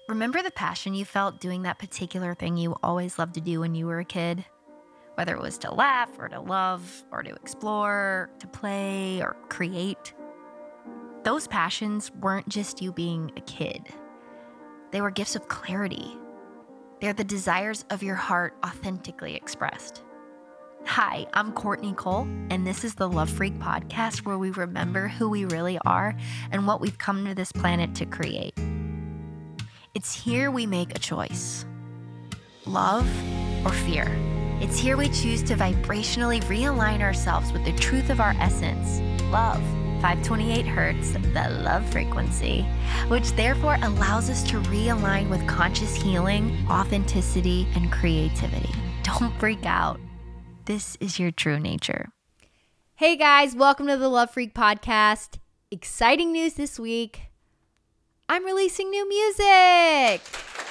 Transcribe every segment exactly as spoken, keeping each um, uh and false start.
Remember the passion you felt doing that particular thing you always loved to do when you were a kid? Whether it was to laugh or to love or to explore, to play or create. Those passions weren't just you being a kid. They were gifts of clarity. They're the desires of your heart authentically expressed. Hi, I'm Courtney Cole, and this is the Love Freak podcast where we remember who we really are and what we've come to this planet to create. It's here we make a choice. Love or fear. It's here we choose to vibrationally realign ourselves with the truth of our essence, love, five twenty-eight hertz, the love frequency, which therefore allows us to realign with conscious healing, authenticity, and creativity. Don't freak out. This is your true nature. Hey guys, welcome to the Love Freak podcast. Exciting news this week. I'm releasing new music.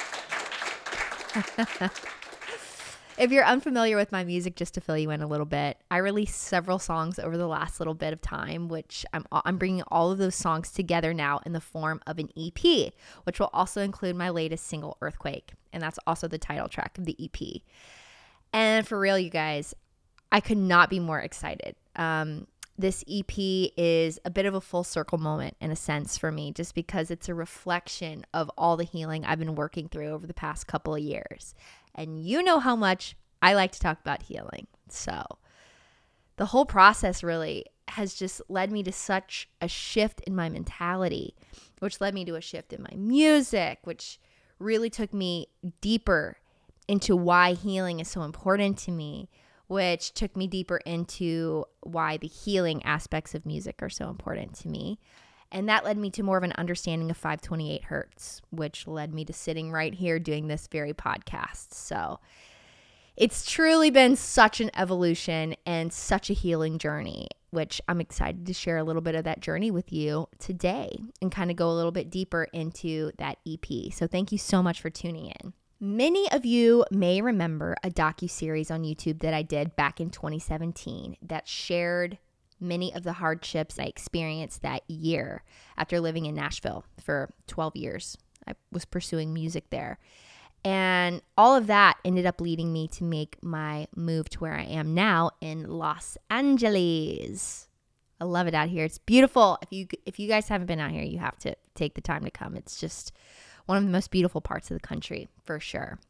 If you're unfamiliar with my music, just to fill you in a little bit, I released several songs over the last little bit of time, which I'm I'm bringing all of those songs together now in the form of an E P, which will also include my latest single, Earthquake, and that's also the title track of the E P. And for real, you guys, I could not be more excited. Um, this E P is a bit of a full circle moment in a sense for me, just because it's a reflection of all the healing I've been working through over the past couple of years. And you know how much I like to talk about healing. So the whole process really has just led me to such a shift in my mentality, which led me to a shift in my music, which really took me deeper into why healing is so important to me, which took me deeper into why the healing aspects of music are so important to me. And that led me to more of an understanding of five twenty-eight hertz, which led me to sitting right here doing this very podcast. So it's truly been such an evolution and such a healing journey, which I'm excited to share a little bit of that journey with you today and kind of go a little bit deeper into that E P. So thank you so much for tuning in. Many of you may remember a docuseries on YouTube that I did back in twenty seventeen that shared many of the hardships I experienced that year after living in Nashville for twelve years. I was pursuing music there. And all of that ended up leading me to make my move to where I am now in Los Angeles. I love it out here. It's beautiful. If you if you guys haven't been out here, you have to take the time to come. It's just one of the most beautiful parts of the country, for sure.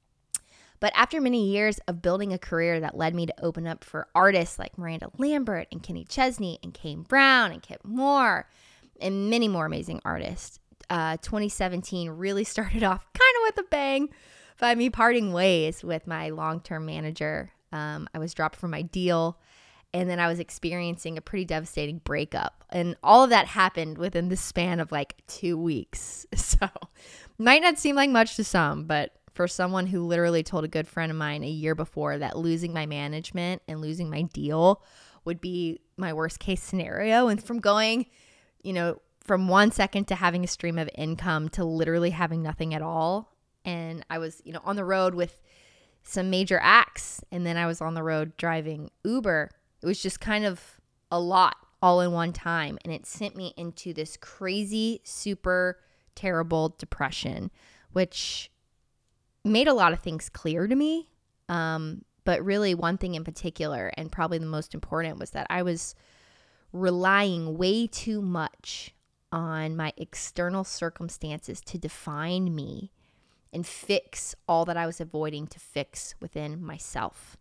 But after many years of building a career that led me to open up for artists like Miranda Lambert and Kenny Chesney and Kane Brown and Kip Moore and many more amazing artists, uh, twenty seventeen really started off kind of with a bang by me parting ways with my long-term manager. Um, I was dropped from my deal, and then I was experiencing a pretty devastating breakup. And all of that happened within the span of like two weeks. So might not seem like much to some, but for someone who literally told a good friend of mine a year before that losing my management and losing my deal would be my worst case scenario. And from going, you know, from one second to having a stream of income to literally having nothing at all. And I was, you know, on the road with some major acts. And then I was on the road driving Uber. It was just kind of a lot all in one time. And it sent me into this crazy, super terrible depression, which made a lot of things clear to me. Um, but really one thing in particular, and probably the most important, was that I was relying way too much on my external circumstances to define me and fix all that I was avoiding to fix within myself.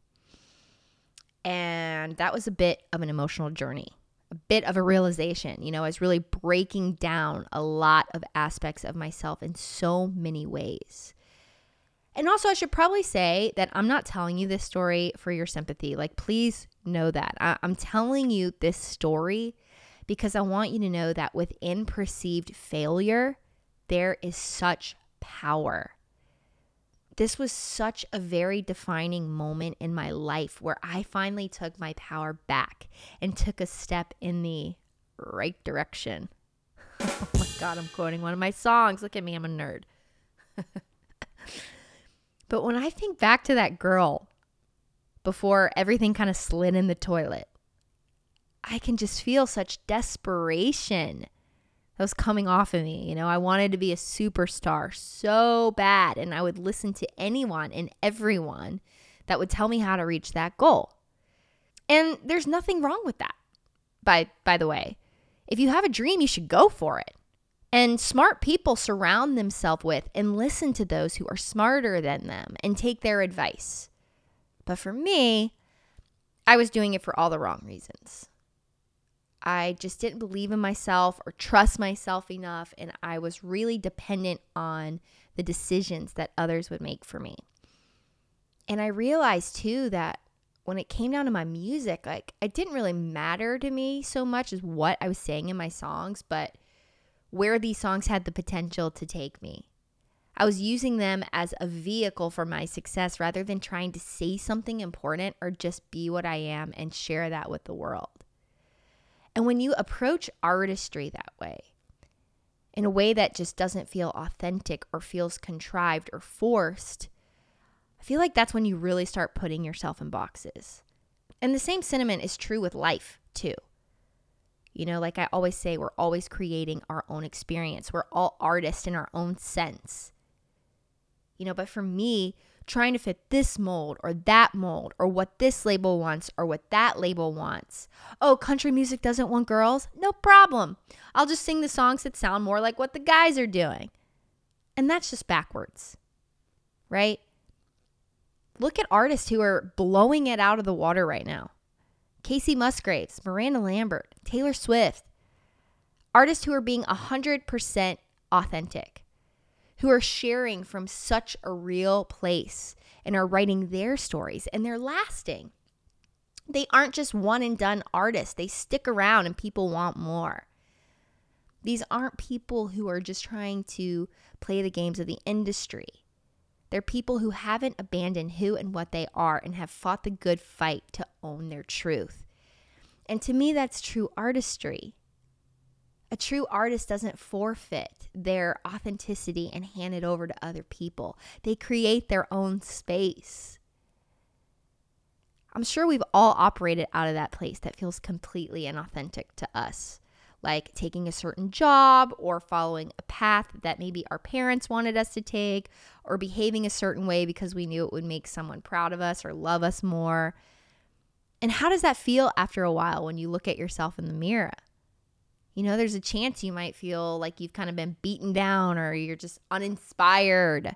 And that was a bit of an emotional journey, a bit of a realization. You know, I was really breaking down a lot of aspects of myself in so many ways. And also, I should probably say that I'm not telling you this story for your sympathy. Like, please know that. I- I'm telling you this story because I want you to know that within perceived failure, there is such power. This was such a very defining moment in my life where I finally took my power back and took a step in the right direction. Oh my God, I'm quoting one of my songs. Look at me, I'm a nerd. But when I think back to that girl before everything kind of slid in the toilet, I can just feel such desperation that was coming off of me. You know, I wanted to be a superstar so bad, and I would listen to anyone and everyone that would tell me how to reach that goal. And there's nothing wrong with that, by, by the way. If you have a dream, you should go for it. And smart people surround themselves with and listen to those who are smarter than them and take their advice. But for me, I was doing it for all the wrong reasons. I just didn't believe in myself or trust myself enough, and I was really dependent on the decisions that others would make for me. And I realized too that when it came down to my music, like, it didn't really matter to me so much as what I was saying in my songs, but where these songs had the potential to take me. I was using them as a vehicle for my success rather than trying to say something important or just be what I am and share that with the world. And when you approach artistry that way, in a way that just doesn't feel authentic or feels contrived or forced, I feel like that's when you really start putting yourself in boxes. And the same sentiment is true with life too. You know, like I always say, we're always creating our own experience. We're all artists in our own sense. You know, but for me, trying to fit this mold or that mold or what this label wants or what that label wants. Oh, country music doesn't want girls? No problem. I'll just sing the songs that sound more like what the guys are doing. And that's just backwards, right? Look at artists who are blowing it out of the water right now. Casey Musgraves, Miranda Lambert, Taylor Swift. Artists who are being one hundred percent authentic, who are sharing from such a real place and are writing their stories, and they're lasting. They aren't just one and done artists. They stick around and people want more. These aren't people who are just trying to play the games of the industry. They're people who haven't abandoned who and what they are and have fought the good fight to own their truth. And to me, that's true artistry. A true artist doesn't forfeit their authenticity and hand it over to other people. They create their own space. I'm sure we've all operated out of that place that feels completely inauthentic to us, like taking a certain job or following a path that maybe our parents wanted us to take, or behaving a certain way because we knew it would make someone proud of us or love us more. And how does that feel after a while when you look at yourself in the mirror? You know, there's a chance you might feel like you've kind of been beaten down or you're just uninspired.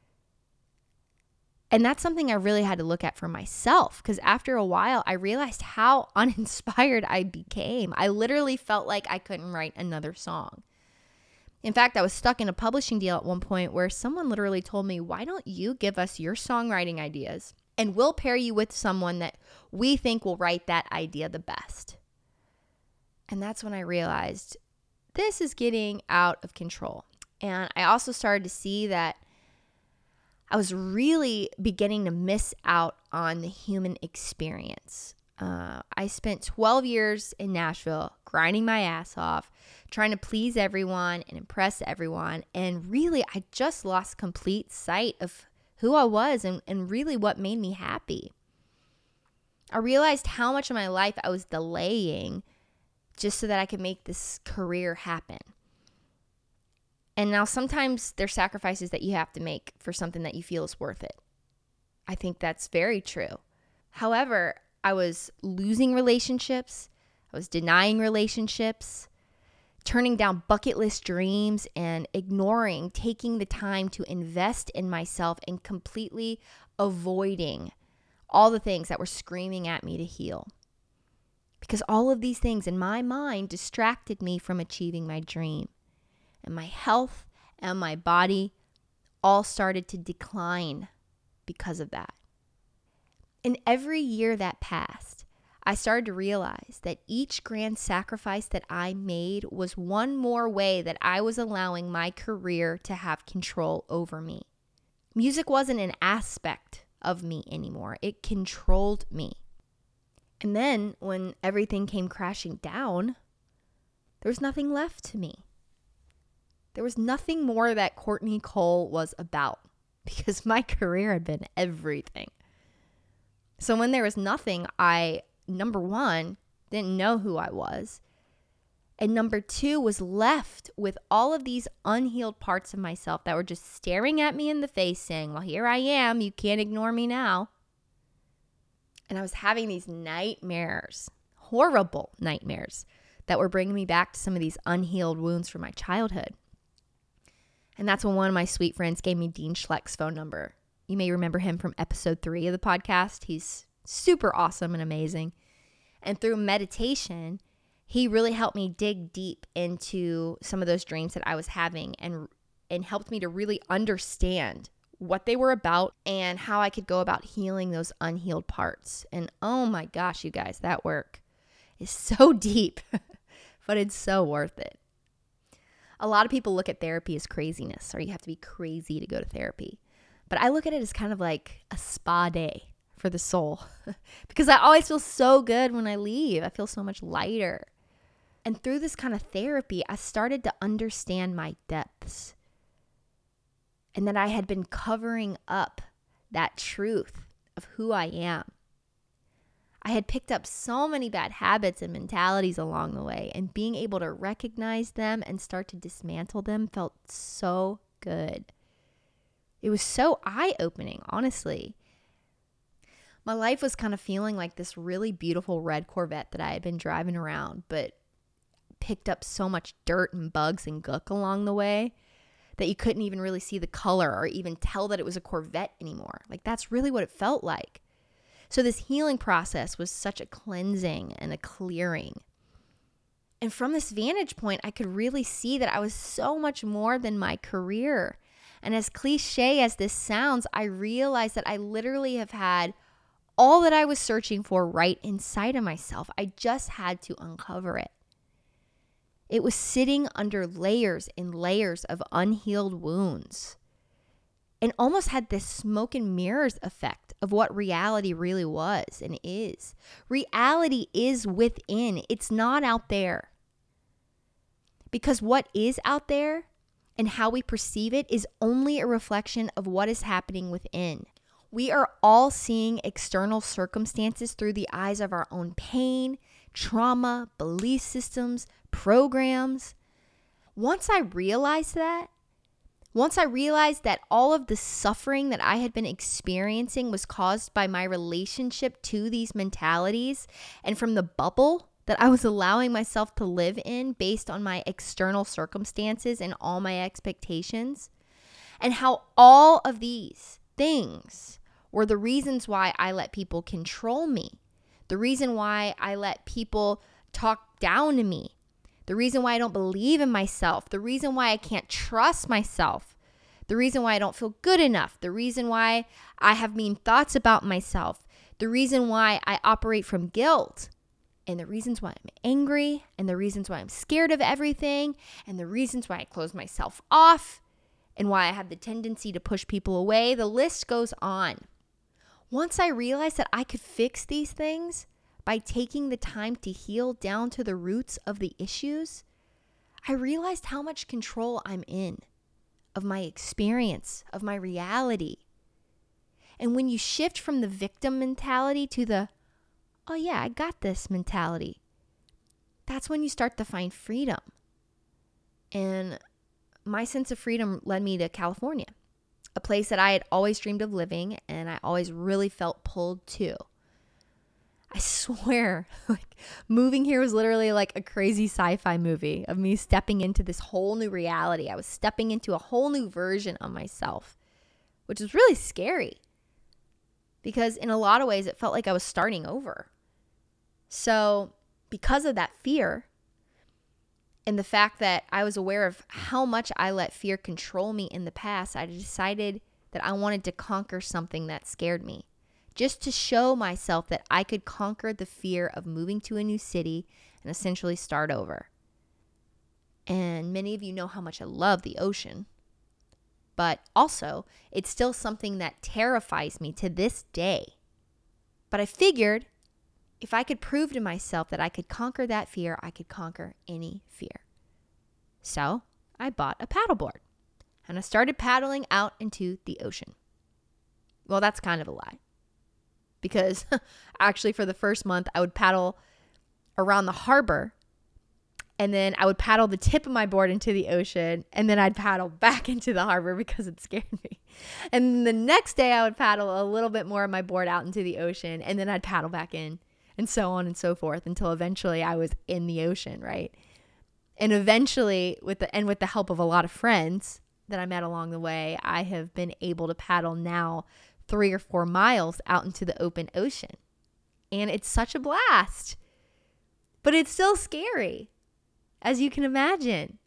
And that's something I really had to look at for myself, because after a while, I realized how uninspired I became. I literally felt like I couldn't write another song. In fact, I was stuck in a publishing deal at one point where someone literally told me, why don't you give us your songwriting ideas and we'll pair you with someone that we think will write that idea the best. And that's when I realized this is getting out of control. And I also started to see that I was really beginning to miss out on the human experience. Uh, I spent twelve years in Nashville grinding my ass off, trying to please everyone and impress everyone. And really, I just lost complete sight of who I was and, and really what made me happy. I realized how much of my life I was delaying just so that I could make this career happen. And now sometimes there's sacrifices that you have to make for something that you feel is worth it. I think that's very true. However, I was losing relationships. I was denying relationships, turning down bucket list dreams, and ignoring taking the time to invest in myself and completely avoiding all the things that were screaming at me to heal. Because all of these things in my mind distracted me from achieving my dream. And my health and my body all started to decline because of that. And every year that passed, I started to realize that each grand sacrifice that I made was one more way that I was allowing my career to have control over me. Music wasn't an aspect of me anymore. It controlled me. And then when everything came crashing down, there was nothing left to me. There was nothing more that Courtney Cole was about, because my career had been everything. So when there was nothing, I, number one, didn't know who I was. And number two was left with all of these unhealed parts of myself that were just staring at me in the face saying, well, here I am. You can't ignore me now. And I was having these nightmares, horrible nightmares that were bringing me back to some of these unhealed wounds from my childhood. And that's when one of my sweet friends gave me Dean Schleck's phone number. You may remember him from episode three of the podcast. He's super awesome and amazing. And through meditation, he really helped me dig deep into some of those dreams that I was having and and helped me to really understand what they were about and how I could go about healing those unhealed parts. And oh my gosh, you guys, that work is so deep, but it's so worth it. A lot of people look at therapy as craziness, or you have to be crazy to go to therapy. But I look at it as kind of like a spa day for the soul because I always feel so good when I leave. I feel so much lighter. And through this kind of therapy, I started to understand my depths and that I had been covering up that truth of who I am. I had picked up so many bad habits and mentalities along the way, and being able to recognize them and start to dismantle them felt so good. It was so eye-opening, honestly. My life was kind of feeling like this really beautiful red Corvette that I had been driving around, but picked up so much dirt and bugs and gook along the way that you couldn't even really see the color or even tell that it was a Corvette anymore. Like, that's really what it felt like. So this healing process was such a cleansing and a clearing. And from this vantage point, I could really see that I was so much more than my career. And as cliche as this sounds, I realized that I literally have had all that I was searching for right inside of myself. I just had to uncover it. It was sitting under layers and layers of unhealed wounds, and almost had this smoke and mirrors effect of what reality really was and is. Reality is within. It's not out there. Because what is out there and how we perceive it is only a reflection of what is happening within. We are all seeing external circumstances through the eyes of our own pain, trauma, belief systems, programs. Once I realized that, once I realized that all of the suffering that I had been experiencing was caused by my relationship to these mentalities and from the bubble that I was allowing myself to live in based on my external circumstances and all my expectations, and how all of these things were the reasons why I let people control me, the reason why I let people talk down to me, the reason why I don't believe in myself, the reason why I can't trust myself, the reason why I don't feel good enough, the reason why I have mean thoughts about myself, the reason why I operate from guilt, and the reasons why I'm angry, and the reasons why I'm scared of everything, and the reasons why I close myself off, and why I have the tendency to push people away. The list goes on. Once I realized that I could fix these things by taking the time to heal down to the roots of the issues, I realized how much control I'm in of my experience, of my reality. And when you shift from the victim mentality to the, oh yeah, I got this mentality, that's when you start to find freedom. And my sense of freedom led me to California, a place that I had always dreamed of living and I always really felt pulled to. I swear, like, moving here was literally like a crazy sci-fi movie of me stepping into this whole new reality. I was stepping into a whole new version of myself, which was really scary because in a lot of ways it felt like I was starting over. So because of that fear and the fact that I was aware of how much I let fear control me in the past, I decided that I wanted to conquer something that scared me, just to show myself that I could conquer the fear of moving to a new city and essentially start over. And many of you know how much I love the ocean, but also it's still something that terrifies me to this day. But I figured if I could prove to myself that I could conquer that fear, I could conquer any fear. So I bought a paddleboard and I started paddling out into the ocean. Well, that's kind of a lie. Because actually for the first month, I would paddle around the harbor And then I would paddle the tip of my board into the ocean, and then I'd paddle back into the harbor because it scared me. And the next day I would paddle a little bit more of my board out into the ocean, and then I'd paddle back in, and so on and so forth until eventually I was in the ocean, right? And eventually, with the and with the help of a lot of friends that I met along the way, I have been able to paddle now three or four miles out into the open ocean. And it's such a blast. But it's still scary, as you can imagine.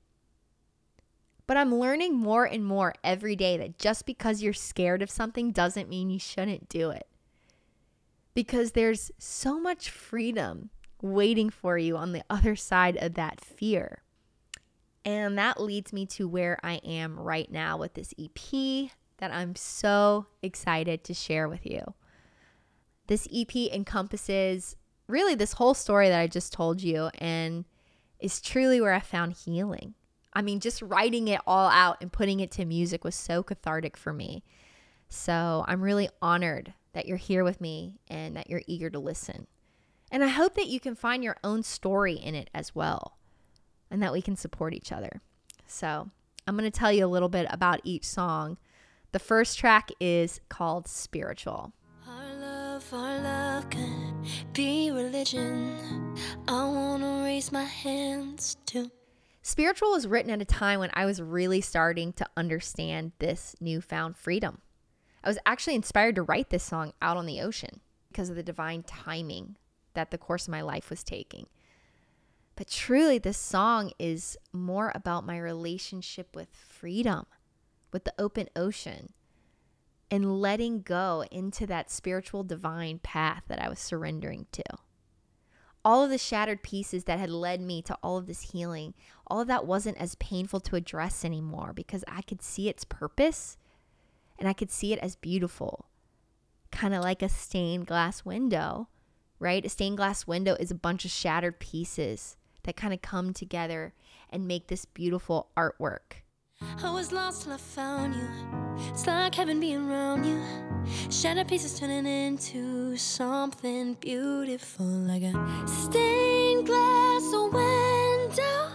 But I'm learning more and more every day that just because you're scared of something doesn't mean you shouldn't do it. Because there's so much freedom waiting for you on the other side of that fear. And that leads me to where I am right now with this E P that I'm so excited to share with you. This E P encompasses really this whole story that I just told you, and is truly where I found healing. I mean, just writing it all out and putting it to music was so cathartic for me. So I'm really honored that you're here with me and that you're eager to listen. And I hope that you can find your own story in it as well, and that we can support each other. So I'm going to tell you a little bit about each song. The first track is called Spiritual. Our love, our love can be religion. I want to raise my hands to. Spiritual was written at a time when I was really starting to understand this newfound freedom. I was actually inspired to write this song out on the ocean because of the divine timing that the course of my life was taking. But truly, this song is more about my relationship with freedom, with the open ocean, and letting go into that spiritual divine path that I was surrendering to. All of the shattered pieces that had led me to all of this healing, all of that wasn't as painful to address anymore because I could see its purpose and I could see it as beautiful, kind of like a stained glass window, right? A stained glass window is a bunch of shattered pieces that kind of come together and make this beautiful artwork. I was lost till I found you. It's like heaven being around you. Shattered pieces turning into something beautiful, like a stained glass window.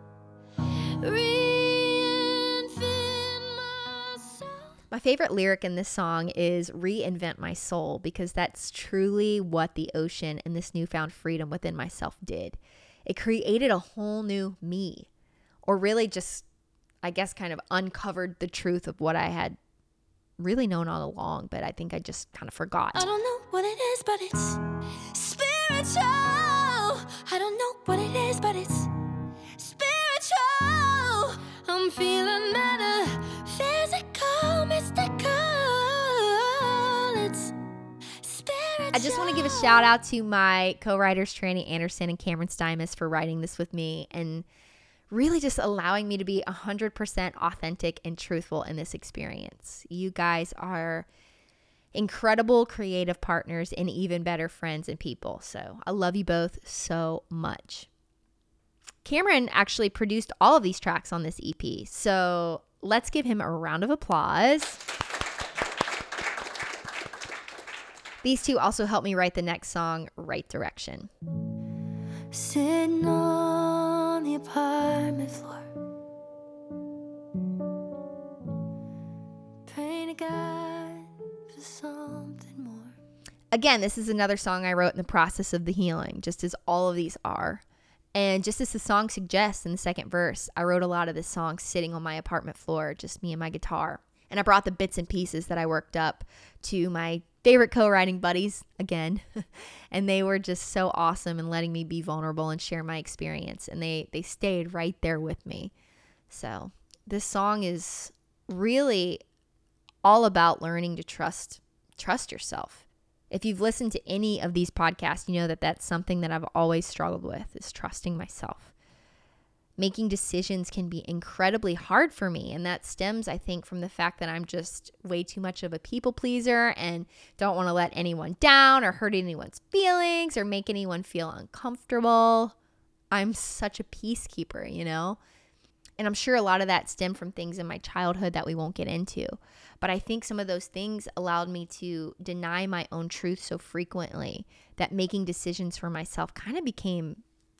Reinvent myself. My favorite lyric in this song is reinvent my soul, because that's truly what the ocean and this newfound freedom within myself did. It created a whole new me, or really just, I guess, kind of uncovered the truth of what I had really known all along, but I think I just kind of forgot. I don't know what it is, but it's spiritual. I don't know what it is, but it's spiritual. I'm feeling better, physical, mystical. It's spiritual. I just want to give a shout out to my co-writers, Tranny Anderson and Cameron Stymus, for writing this with me and really just allowing me to be one hundred percent authentic and truthful in this experience. You guys are incredible creative partners and even better friends and people. So I love you both so much. Cameron actually produced all of these tracks on this E P. So let's give him a round of applause. These two also helped me write the next song, Right Direction. Sitting on the apartment floor, praying to God for something more. Again, this is another song I wrote in the process of the healing, just as all of these are. And just as the song suggests in the second verse, I wrote a lot of this song sitting on my apartment floor, just me and my guitar. And I brought the bits and pieces that I worked up to my favorite co-writing buddies again. And they were just so awesome in letting me be vulnerable and share my experience. And they, they stayed right there with me. So this song is really all about learning to trust, trust yourself. If you've listened to any of these podcasts, you know that that's something that I've always struggled with, is trusting myself. Making decisions can be incredibly hard for me. And that stems, I think, from the fact that I'm just way too much of a people pleaser and don't want to let anyone down or hurt anyone's feelings or make anyone feel uncomfortable. I'm such a peacekeeper, you know? And I'm sure a lot of that stemmed from things in my childhood that we won't get into. But I think some of those things allowed me to deny my own truth so frequently that making decisions for myself kind of became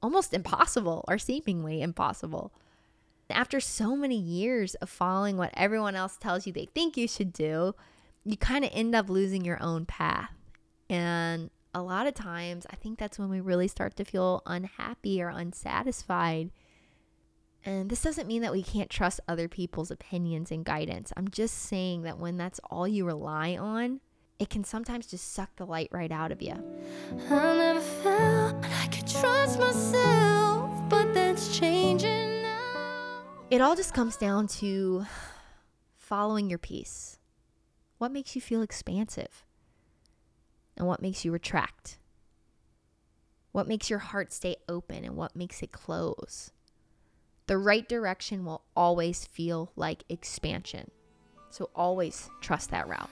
almost impossible or seemingly impossible. After so many years of following what everyone else tells you they think you should do, you kind of end up losing your own path. And a lot of times, I think that's when we really start to feel unhappy or unsatisfied. And this doesn't mean that we can't trust other people's opinions and guidance. I'm just saying that when that's all you rely on, it can sometimes just suck the light right out of you. I never felt I could trust myself, but that's changing now. It all just comes down to following your peace. What makes you feel expansive? And what makes you retract? What makes your heart stay open and what makes it close? The right direction will always feel like expansion. So always trust that route.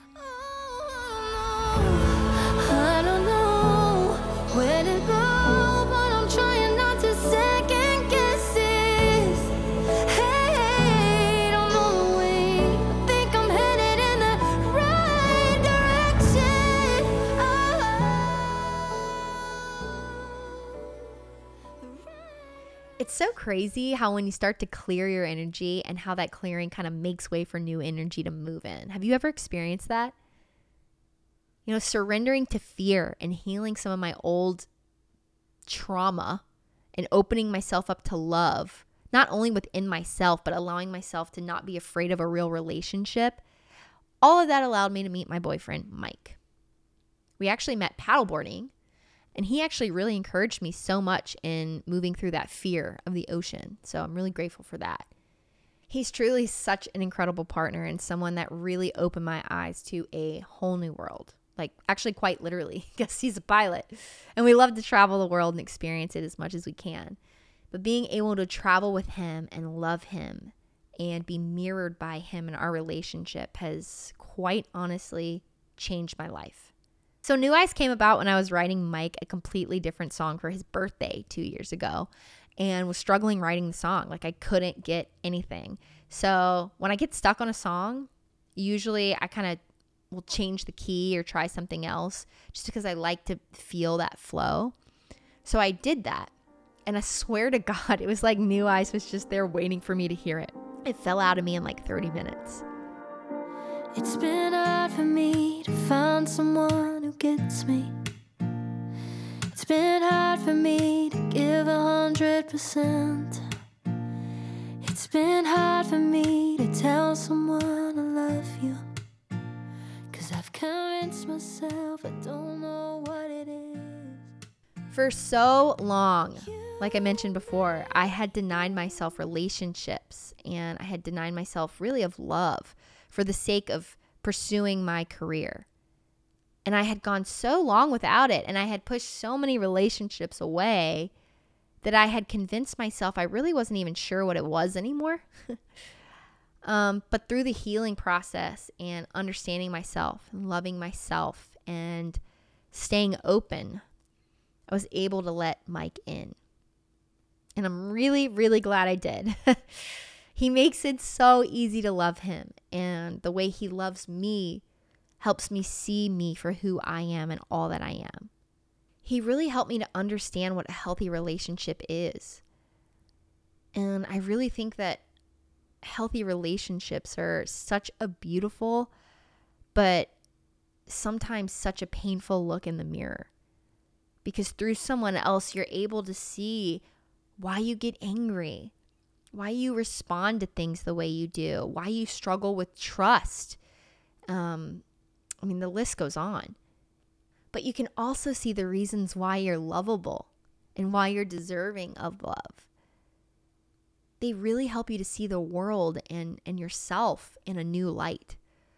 I don't know where to go, but I'm trying not to second guess this. Hey, don't know the way. I think I'm headed in the right direction. Oh. It's so crazy how when you start to clear your energy and how that clearing kind of makes way for new energy to move in. Have you ever experienced that? You know, surrendering to fear and healing some of my old trauma and opening myself up to love, not only within myself, but allowing myself to not be afraid of a real relationship. All of that allowed me to meet my boyfriend, Mike. We actually met paddleboarding, and he actually really encouraged me so much in moving through that fear of the ocean. So I'm really grateful for that. He's truly such an incredible partner and someone that really opened my eyes to a whole new world. Like, actually quite literally, because he's a pilot and we love to travel the world and experience it as much as we can. But being able to travel with him and love him and be mirrored by him in our relationship has quite honestly changed my life. So New Eyes came about when I was writing Mike a completely different song for his birthday two years ago and was struggling writing the song. Like, I couldn't get anything. So when I get stuck on a song, usually I kind of will change the key or try something else just because I like to feel that flow. So I did that. And I swear to God, it was like New Eyes was just there waiting for me to hear it. It fell out of me in like thirty minutes. It's been hard for me to find someone who gets me. It's been hard for me to give a hundred percent. It's been hard for me to tell someone I love you. I've convinced myself I don't know what it is. For so long, like I mentioned before, I had denied myself relationships and I had denied myself really of love for the sake of pursuing my career. And I had gone so long without it and I had pushed so many relationships away that I had convinced myself I really wasn't even sure what it was anymore. Um, but through the healing process and understanding myself and loving myself and staying open, I was able to let Mike in. And I'm really, really glad I did. He makes it so easy to love him. And the way he loves me helps me see me for who I am and all that I am. He really helped me to understand what a healthy relationship is. And I really think that healthy relationships are such a beautiful, but sometimes such a painful look in the mirror. Because through someone else, you're able to see why you get angry, why you respond to things the way you do, why you struggle with trust. Um, I mean, the list goes on. But you can also see the reasons why you're lovable and why you're deserving of love. They really help you to see the world and, and yourself in a new light.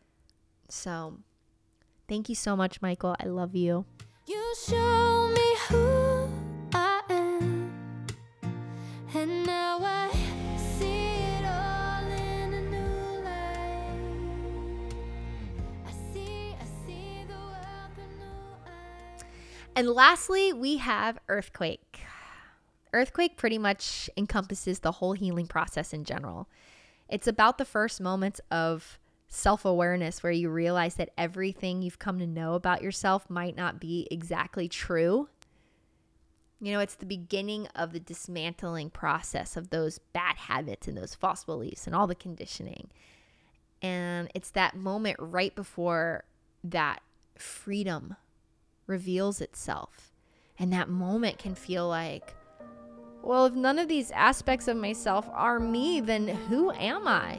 So, thank you so much, Michael. I love you. You show me who I am, and now I see it all in a new light. I see, I see the world through new eyes. And lastly, we have Earthquake. Earthquake pretty much encompasses the whole healing process in general. It's about the first moments of self-awareness where you realize that everything you've come to know about yourself might not be exactly true. You know, it's the beginning of the dismantling process of those bad habits and those false beliefs and all the conditioning. And it's that moment right before that freedom reveals itself. And that moment can feel like, well, if none of these aspects of myself are me, then who am I?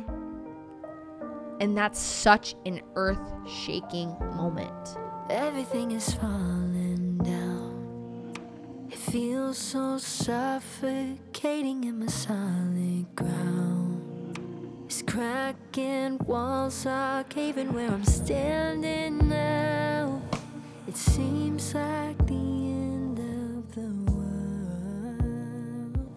And that's such an earth-shaking moment. Everything is falling down. It feels so suffocating in my solid ground. It's cracking, walls are caving where I'm standing now. It seems like the end of the world.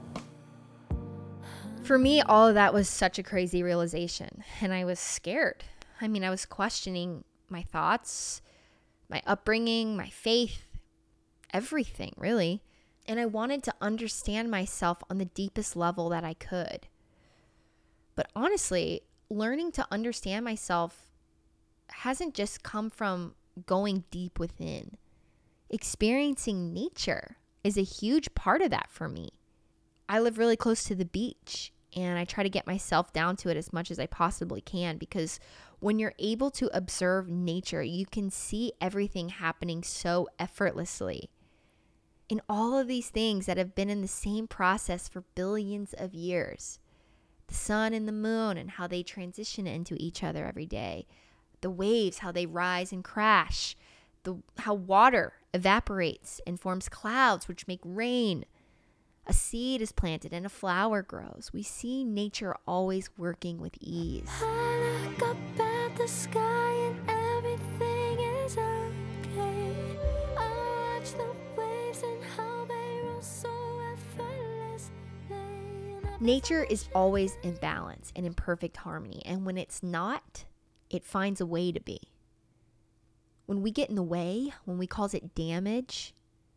For me, all of that was such a crazy realization, and I was scared. I mean, I was questioning my thoughts, my upbringing, my faith, everything, really. And I wanted to understand myself on the deepest level that I could. But honestly, learning to understand myself hasn't just come from going deep within. Experiencing nature is a huge part of that for me. I live really close to the beach, and I try to get myself down to it as much as I possibly can, because when you're able to observe nature, you can see everything happening so effortlessly. In all of these things that have been in the same process for billions of years. The sun and the moon and how they transition into each other every day. The waves, how they rise and crash. The, how water evaporates and forms clouds which make rain. A seed is planted and a flower grows. We see nature always working with ease. I look up at the sky and everything is okay. I watch the waves and how they roll so effortlessly. Nature is always in balance and in perfect harmony. And when it's not, it finds a way to be. When we get in the way, when we cause it damage,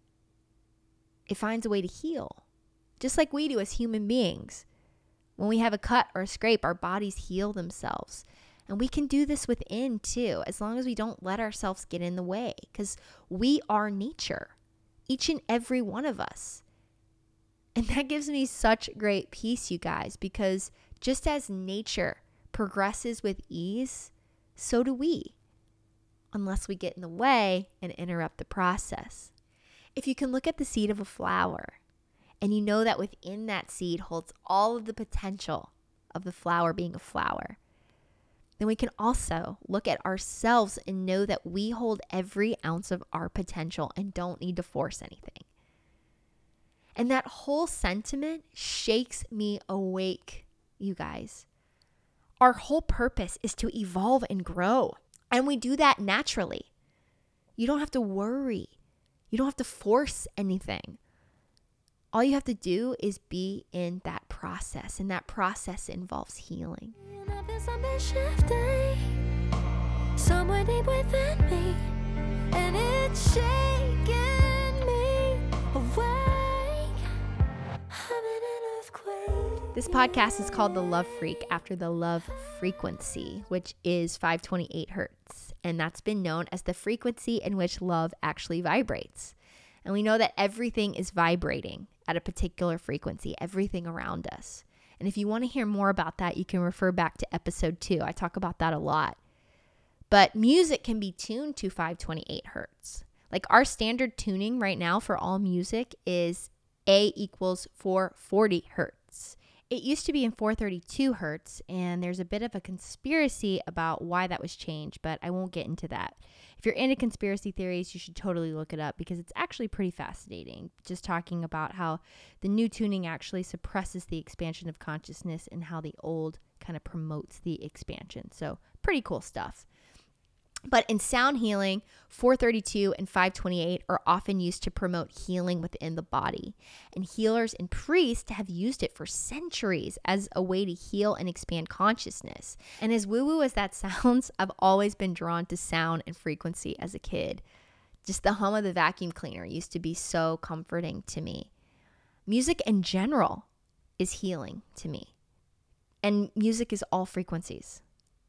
it finds a way to heal. Just like we do as human beings. When we have a cut or a scrape, our bodies heal themselves. And we can do this within too, as long as we don't let ourselves get in the way, because we are nature, each and every one of us. And that gives me such great peace, you guys, because just as nature progresses with ease, so do we, unless we get in the way and interrupt the process. If you can look at the seed of a flower, and you know that within that seed holds all of the potential of the flower being a flower, then we can also look at ourselves and know that we hold every ounce of our potential and don't need to force anything. And that whole sentiment shakes me awake, you guys. Our whole purpose is to evolve and grow, and we do that naturally. You don't have to worry. You don't have to force anything. All you have to do is be in that process, and that process involves healing. And I feel something shifting somewhere deep within me, and it's shaking me awake. I'm in an earthquake. This podcast is called The Love Freak, after the love frequency, which is five twenty-eight hertz. And that's been known as the frequency in which love actually vibrates. And we know that everything is vibrating at a particular frequency, everything around us. And if you want to hear more about that, you can refer back to episode two. I talk about that a lot. But music can be tuned to five twenty-eight hertz. Like our standard tuning right now for all music is A equals four forty hertz. It used to be in four thirty-two hertz, and there's a bit of a conspiracy about why that was changed, but I won't get into that. If you're into conspiracy theories, you should totally look it up because it's actually pretty fascinating. Just talking about how the new tuning actually suppresses the expansion of consciousness and how the old kind of promotes the expansion. So pretty cool stuff. But in sound healing, four thirty-two and five twenty-eight are often used to promote healing within the body. And healers and priests have used it for centuries as a way to heal and expand consciousness. And as woo-woo as that sounds, I've always been drawn to sound and frequency as a kid. Just the hum of the vacuum cleaner used to be so comforting to me. Music in general is healing to me. And music is all frequencies.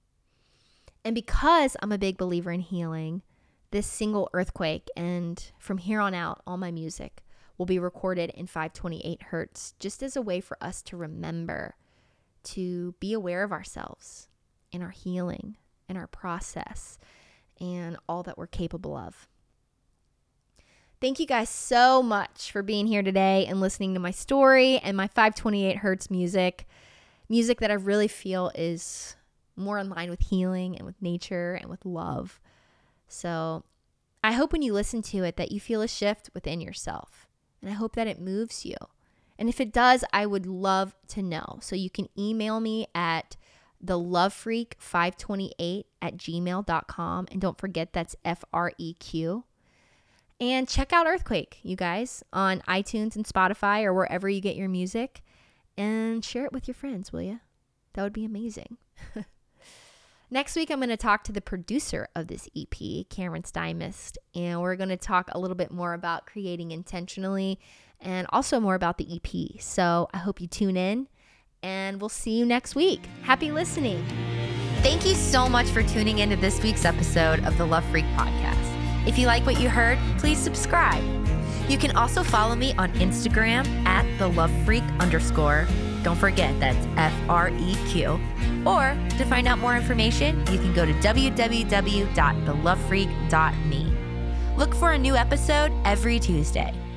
And because I'm a big believer in healing, this single earthquake and from here on out, all my music will be recorded in five twenty-eight hertz, just as a way for us to remember to be aware of ourselves and our healing and our process and all that we're capable of. Thank you guys so much for being here today and listening to my story and my five twenty-eight hertz music, music that I really feel is more in line with healing and with nature and with love. So I hope when you listen to it that you feel a shift within yourself, and I hope that it moves you. And if it does, I would love to know. So you can email me at the love freak five twenty-eight at gmail dot com. And don't forget, that's F R E Q. And check out Earthquake, you guys, on iTunes and Spotify or wherever you get your music. And share it with your friends, will you? That would be amazing. Next week, I'm going to talk to the producer of this E P, Cameron Stymist, and we're going to talk a little bit more about creating intentionally and also more about the E P. So I hope you tune in, and we'll see you next week. Happy listening. Thank you so much for tuning into this week's episode of the Love Freak Podcast. If you like what you heard, please subscribe. You can also follow me on Instagram at the Love Freak underscore. Don't forget, that's F R E Q. Or to find out more information, you can go to w w w dot the love freak dot me. Look for a new episode every Tuesday.